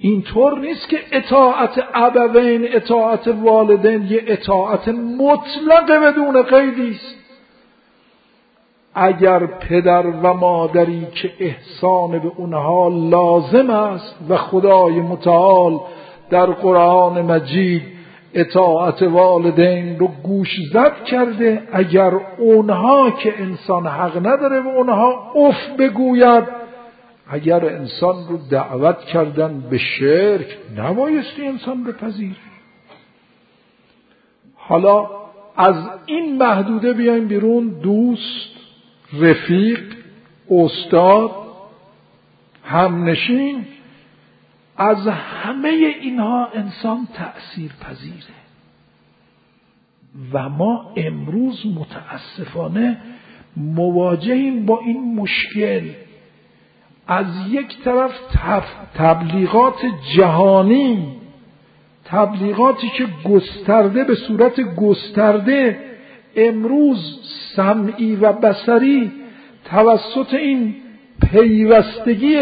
اینطور نیست که اطاعت ابوین، اطاعت والدین یه اطاعت مطلق بدون قیدی است. اگر پدر و مادری که احسان به اونها لازم است و خدای متعال در قرآن مجید اطاعت والدین رو گوش زد کرده، اگر اونها که انسان حق نداره به اونها اف بگوید، اگر انسان رو دعوت کردن به شرک نبایستی انسان بپذیر. حالا از این محدوده بیایم بیرون، دوست، رفیق، استاد، همنشین، از همه اینها انسان تأثیر پذیره. و ما امروز متاسفانه مواجهیم با این مشکل. از یک طرف تبلیغات جهانی، تبلیغاتی که گسترده به صورت گسترده امروز سمعی و بصری توسط این پیوستگی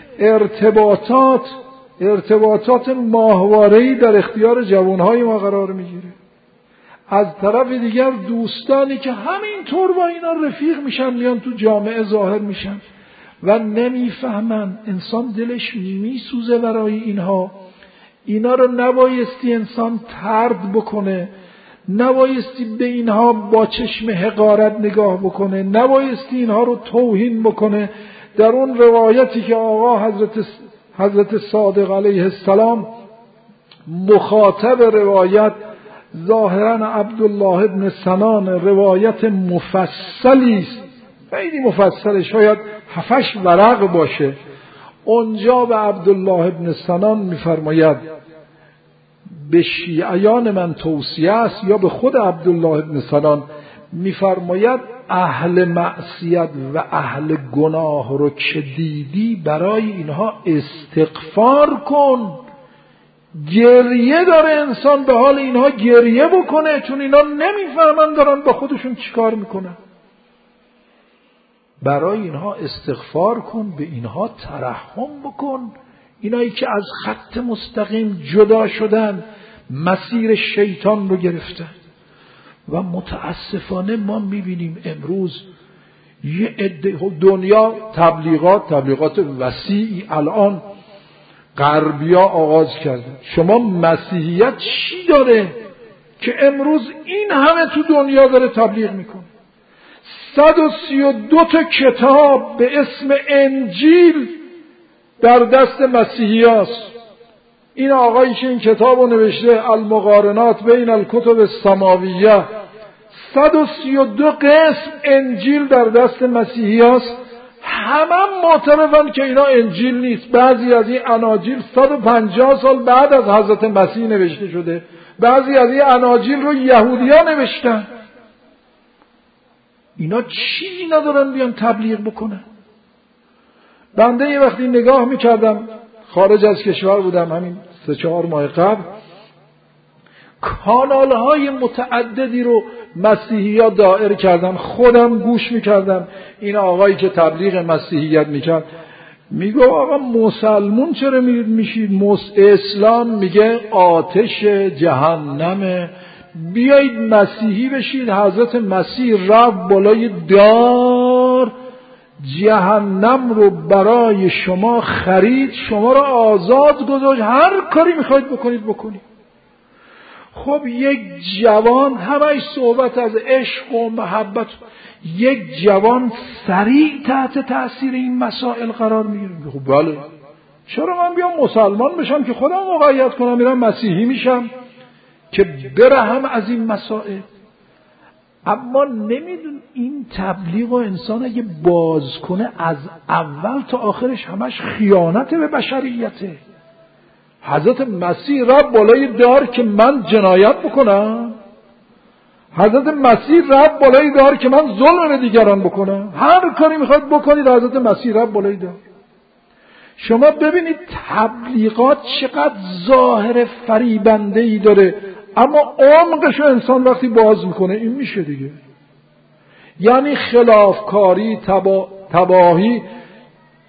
ارتباطات ماهواره‌ای در اختیار جوانهای ما قرار میگیره. از طرف دیگر دوستانی که همینطور با اینا رفیق میشن، میان تو جامعه ظاهر میشن و نمیفهمن انسان دلش میسوزه برای اینها. اینا رو نبایستی انسان طرد بکنه، نبایستی به اینها با چشم حقارت نگاه بکنه، نبایستی اینها رو توهین بکنه. در اون روایتی که آقا حضرت صادق علیه السلام مخاطب روایت ظاهرا عبدالله ابن سنان، روایت مفصلی است، خیلی مفصله، شاید 7-8 ورق باشه. اونجا به عبدالله ابن سنان میفرماید، به شیعیان من توصیه است، یا به خود عبدالله ابن سنان میفرماید اهل معصیت و اهل گناه رو که دیدی برای اینها استغفار کن. گریه داره انسان به حال اینها گریه بکنه، چون اینا نمیفهمن دارن با خودشون چیکار میکنن. برای اینها استغفار کن، به اینها ترحم بکن. اینایی که از خط مستقیم جدا شدن، مسیر شیطان رو گرفتن. و متاسفانه ما میبینیم امروز یه دنیا تبلیغات وسیعی الان غربیا آغاز کرده. شما مسیحیت چی داره که امروز این همه تو دنیا داره تبلیغ میکنه؟ 132 تا کتاب به اسم انجیل در دست مسیحی هست. این آقایی که این کتاب رو نوشته، المقارنات بین الکتب السماویه، 132 قسم انجیل در دست مسیحی هست. همه معترفن که اینا انجیل نیست. بعضی از این اناجیل 150 سال بعد از حضرت مسیح نوشته شده. بعضی از این اناجیل رو یهودی‌ها نوشتن. اینا چی ندارن بیان تبلیغ بکنن؟ بنده یه وقتی نگاه میکردم، خارج از کشور بودم همین 3-4 ماه قبل، کانالهای متعددی رو مسیحی‌ها دائر کردن، خودم گوش میکردم. این آقایی که تبلیغ مسیحیت میکرد میگه آقا مسلمون چرا میشید؟ اسلام میگه آتش جهنمه، بیایید مسیحی بشید. حضرت مسیح رفت بالای دار، جهنم رو برای شما خرید، شما رو آزاد گذاشت، هر کاری میخواید بکنید. خب یک جوان، همش صحبت از عشق و محبت، یک جوان سریع تحت تأثیر این مسائل قرار میگیره. خب بله، چرا من بیام مسلمان بشم که خودم موقعیت کنم، میرم مسیحی میشم که برهم از این مسائل. اما نمیدون این تبلیغ و انسان اگه باز کنه از اول تا آخرش همش خیانت به بشریته. حضرت مسیح رفت بالای دار که من جنایت بکنم؟ حضرت مسیح رفت بالای دار که من ظلم به دیگران بکنم؟ هر کاری میخواید بکنید، حضرت مسیح رفت بالای دار. شما ببینید تبلیغات چقدر ظاهر فریبنده‌ای داره، اما عمقشو انسان وقتی باز میکنه این میشه دیگه. یعنی خلافکاری، تباهی،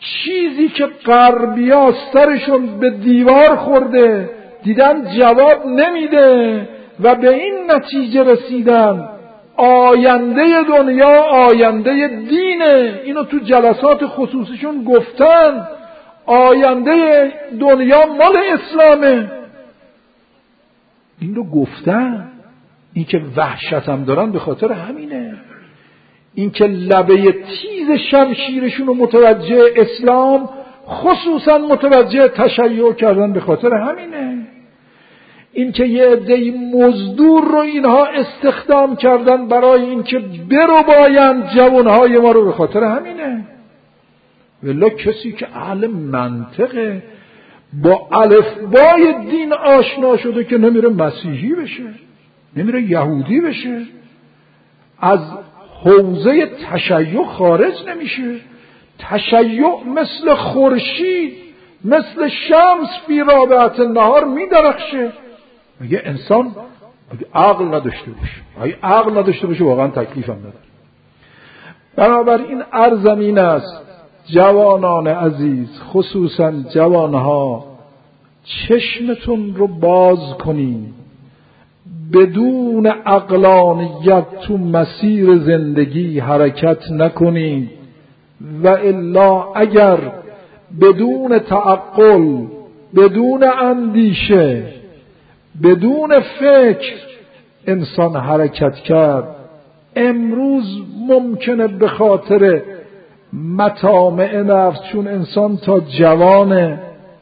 چیزی که غربی‌ها سرشون به دیوار خورده دیدن جواب نمیده و به این نتیجه رسیدن آینده دنیا آینده دینه. اینو تو جلسات خصوصیشون گفتن، آینده دنیا مال اسلامه. این رو گفتن. این که وحشت هم دارن به خاطر همینه. این که لبه تیز شمشیرشون رو متوجه اسلام، خصوصا متوجه تشیع کردن، به خاطر همینه. این که یه عده‌ای مزدور رو اینها استخدام کردن برای این که بربایند جوانهای ما رو، به خاطر همینه. ولی کسی که اهل منطقه، با الفبای دین آشنا شده، که نمیره مسیحی بشه، نمیره یهودی بشه، از حوزه تشیع خارج نمیشه. تشیع مثل خورشید، مثل شمس فی رابعه النهار میدرخشه. اگه انسان عقل نداشته باشه، اگه عقل نداشته باشه واقعا تکلیف هم نداره. بنابراین عرضم این است جوانان عزیز، خصوصا جوانها، چشمتون رو باز کنید. بدون عقلانیت تو مسیر زندگی حرکت نکنید، و الا اگر بدون تعقل، بدون اندیشه، بدون فکر انسان حرکت کرد، امروز ممکنه به خاطر مطامع نفس، چون انسان تا جوانه،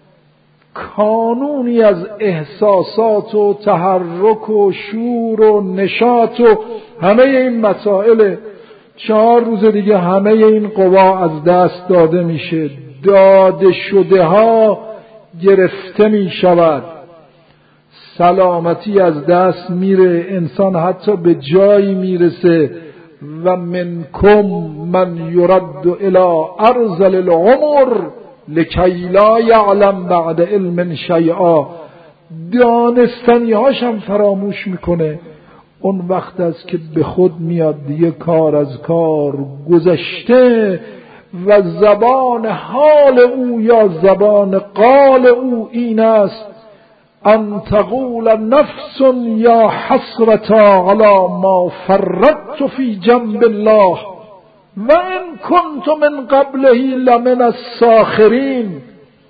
کانونی از احساسات و تحرک و شور و نشاط و همه این مسائل، 4 روز دیگه همه این قوا از دست داده میشه، داده شده ها گرفته میشود، سلامتی از دست میره، انسان حتی به جایی میرسه و منکم من یرد الی ارذل العمر لکی لا یعلم بعد علم شیئا. دانستنی هاشم فراموش میکنه. اون وقت است که به خود میاد دیگه کار از کار گذشته و زبان حال او یا زبان قال او این است: ان تقول نفس یا حسرتا علی ما فرطت فی جنب الله و ان کنت من قبله لمن الساخرین.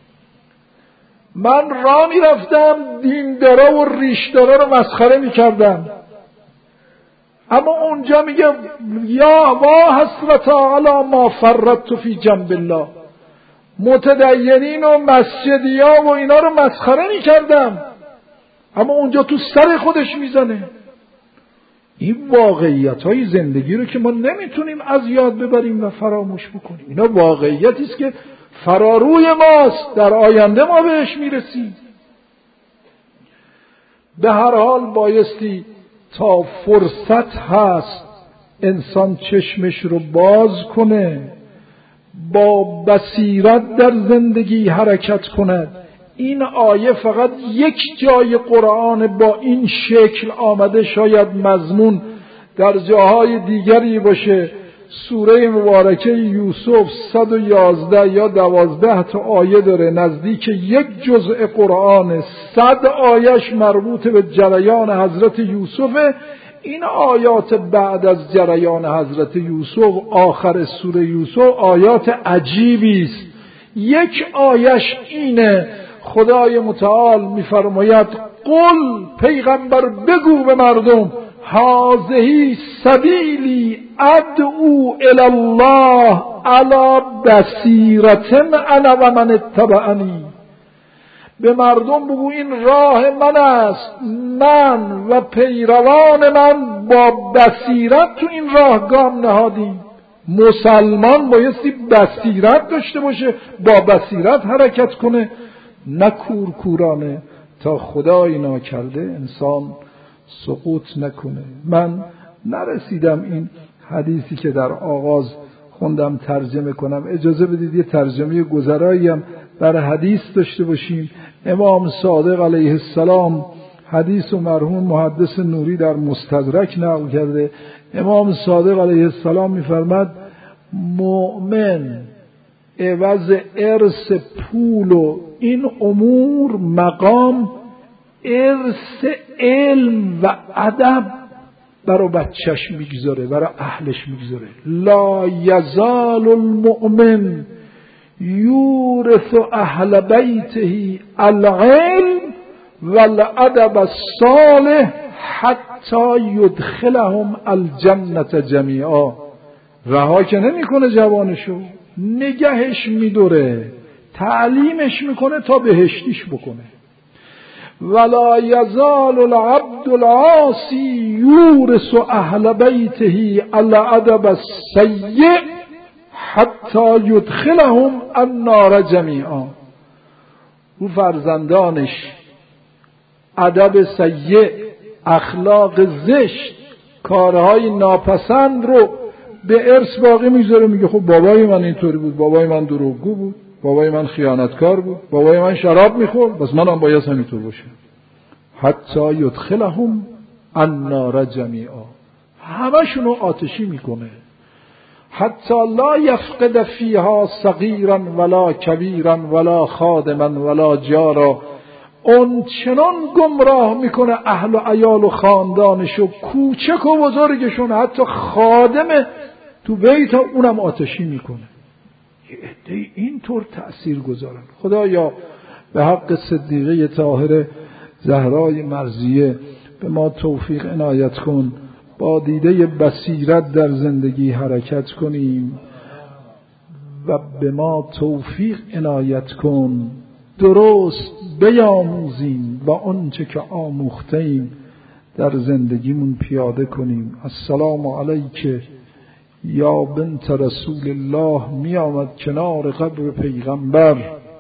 من راه میرفتم، دیندارا و ریشدارا رو مسخره میکردم، اما اونجا میگه یا وا حسرتا علی ما فرطت فی جنب الله. متدینین و مسجدیا و اینا رو مسخره میکردم، اما اونجا تو سر خودش میزنه. این واقعیت های زندگی رو که ما نمیتونیم از یاد ببریم و فراموش بکنیم. اینا واقعیتی است که فراروی ماست، در آینده ما بهش میرسیم. به هر حال بایستی تا فرصت هست انسان چشمش رو باز کنه، با بصیرت در زندگی حرکت کند. این آیه فقط یک جای قرآن با این شکل آمده، شاید مضمون در جاهای دیگری باشه. سوره مبارکه یوسف 111 یا 12 تا آیه داره، نزدیک یک جزء قرآن، 100 آیش مربوط به جریان حضرت یوسف. این آیات بعد از جریان حضرت یوسف، آخر سوره یوسف، آیات عجیبی است. یک آیش اینه: خدای متعال میفرماید قل، پیغمبر بگو به مردم، هذه سبیلی ادعو الی الله علی بصیرة انا و من اتبعنی. به مردم بگو این راه من است، من و پیروان من با بصیرت تو این راه گام نهادیم. مسلمان بایستی بصیرت داشته باشه، با بصیرت حرکت کنه، نه کورکورانه. تا خدای ناکرده انسان سقوط نکنه. من نرسیدم این حدیثی که در آغاز خوندم ترجمه کنم. اجازه بدید یه ترجمه گذرایی هم بر حدیث داشته باشیم. امام صادق علیه السلام حدیث و مرحوم محدث نوری در مستدرک نقل کرده. امام صادق علیه السلام می‌فرماد مؤمن عوض ارث پول و این امور مقام ارث علم و ادب برای بچهش میگذاره، برای اهلش میگذاره. لا یزال المؤمن یورث اهل بیته العلم والادب الصالح حتی یدخلهم الجنة جمیعا. رها که نمیکنه جوانشو، نگهش میداره، تعلیمش میکنه تا بهشتیش بکنه. ولا یزال العبد العاصی یورث اهل بیته الادب السیء حتی یدخلهم النار جمیعا. او فرزندانش ادب سیء، اخلاق زشت، کارهای ناپسند رو به ارث باقی میذاره. میگه خب بابای من اینطوری بود، بابای من دروغگو بود، بابای من خیانتکار بود، بابای من شراب میخورد، بس منم باید همینطور باشم. حتی یدخلهم النار جمیعا، همشونو آتشی میکنه. حتی لا یفقد فیها صغیرا ولا کبیرا ولا خادما ولا جارا. اون چنان گمراه میکنه اهل و عیال و خاندانشو، کوچک و بزرگشون، حتی خادم تو بیت اونم آتشی میکنه. یه عده اینطور تأثیر گذارن. خدایا به حق صدیقه طاهره زهرای مرضیه به ما توفیق عنایت کن، با دیده بصیرت در زندگی حرکت کنیم و به ما توفیق عنایت کن درست بیاموزیم و آنچه که آموختیم در زندگیمون پیاده کنیم. السلام علیک یا بنت رسول الله. می آمد کنار قبر پیغمبر،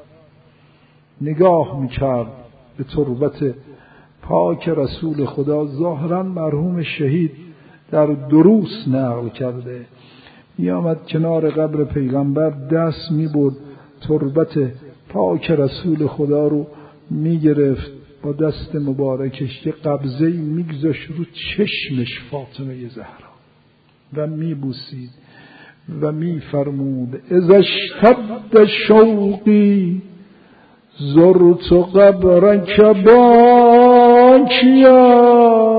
نگاه میکرد به تربت پاک رسول خدا. ظاهرا مرحوم شهید در دروس نقل کرده. می آمد کنار قبر پیغمبر، دست می برد تربت پاک رسول خدا رو می گرفت، با دست مبارکش یه قبضه‌ای می گذاشت رو چشمش فاطمه زهرا و می بوسید و می فرمود اذا اشتد شوقی زرت قبرک باکیا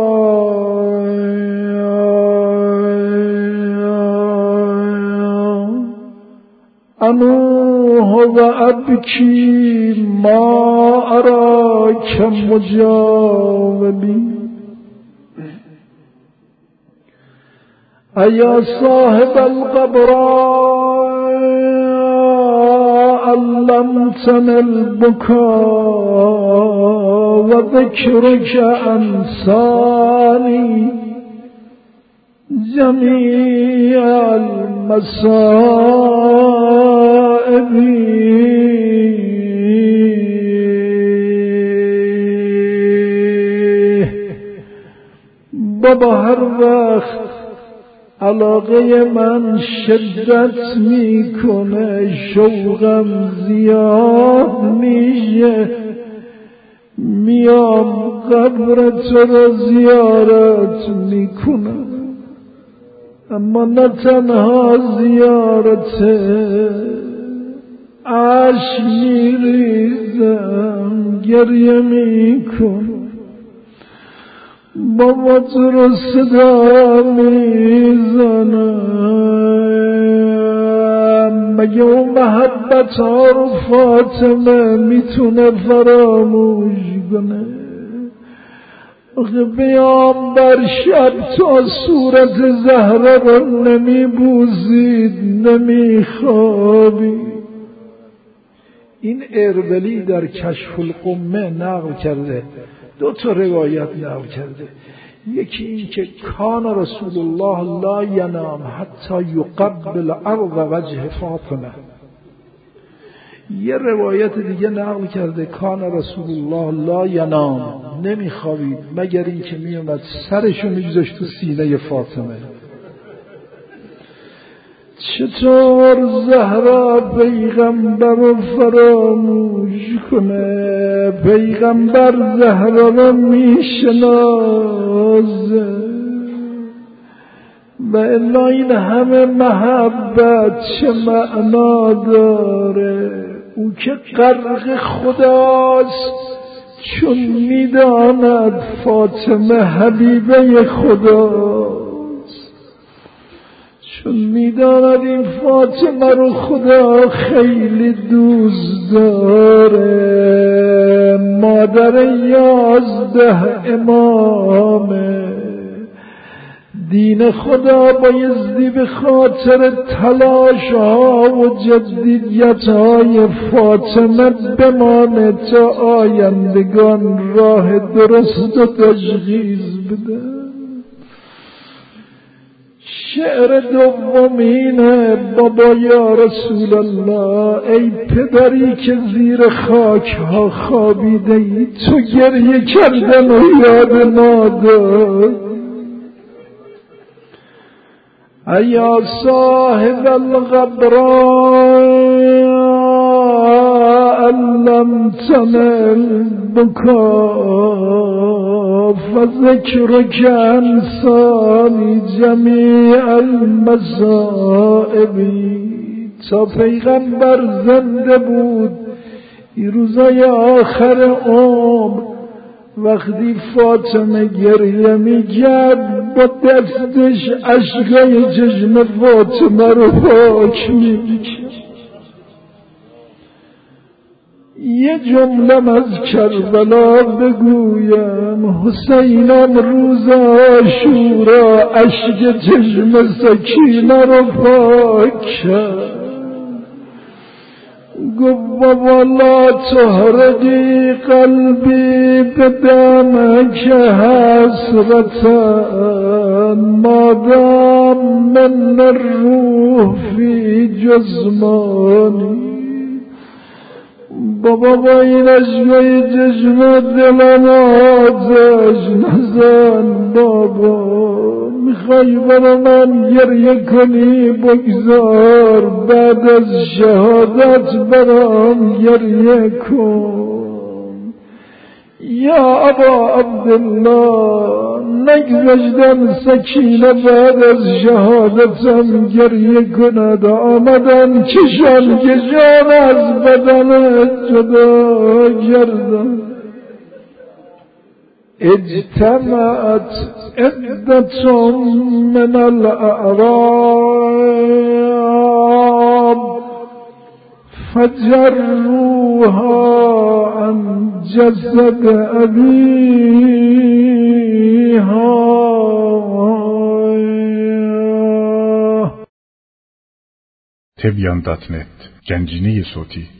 انوح و ابکی ما اراک مجاوبی. ایا صاحب القبراء علمتنی البكاء و ذکرک انسانی جمیع المصائب. بابا هر وقت علاقه من شدت میکنه، شوقم زیاد میشه، میام قبر تو را زیارت میکنم. اما نه تنها زیارته، اشک میریزم، گریه میکنم، بابا تو رو صدا میزنم. مگه اون محبت ها رو فاطمه میتونه فراموش کنه؟ آخه بیام بر شب تا صورت زهره رو نمیبوزید، نمیخوابید. این اربلی در کشف القمه نقل کرده، دو تا روایت نقل کرده. یکی این که کان رسول الله لا ینام حتی یقبل ارض وجه فاطمه. یه روایت دیگه نقل کرده کان رسول الله لا ینام، نمیخوابید مگر این که میومد سرشو میگذاشت تو سینه فاطمه. چطور زهرا پیغمبر رو فراموش کنه؟ پیغمبر زهرا رو میشناسه، و الا این همه محبت چه معنا داره؟ او که غرق خداست، چون میداند فاطمه حبیبه خداست، چون میداند این فاطمه رو خدا خیلی دوست داره، مادر 11 امامه. دین خدا بایستی به خاطر تلاش ها و جدیت های فاطمه بمانه تا آیندگان راه درست و تشخیص بده. شعر دومینه: بابا یا رسول الله، ای پدری که زیر خاک ها خوابیده ای، تو گریه کردن و یاد ما داد. ایا صاحب الغبراء لم تنل بکا فذکرک انسانی جمیع المصائب. تا پیغمبر زنده بود این روزای آخر عمر، وقتی فاطمه گریه میکرد با دستش اشکای چشم فاطمه رو پاک میکرد. یه جمله از کربلا بگویم: حسینم روز عاشورا اشک چشم سکینه رو پاک کرد. گفت ولا تحرقی قلبی بدمک حسرتا مادام من الروح فی جسمانی. بابا با این اشکای چشم دلم آتش نزن بابا، میخوای برا من گریه کنی بگذار، بعد از شهادت برام گریه کن. یا ابا عبدالله، نگذاشتن سکینه بعد از شهادتم گریه کند، آمدن چشم کشان از بدن جدا کردن. اجتمعت عدة من الأعراب فجروها عن جسد أبيها. تبیان.net گنجینه صوتی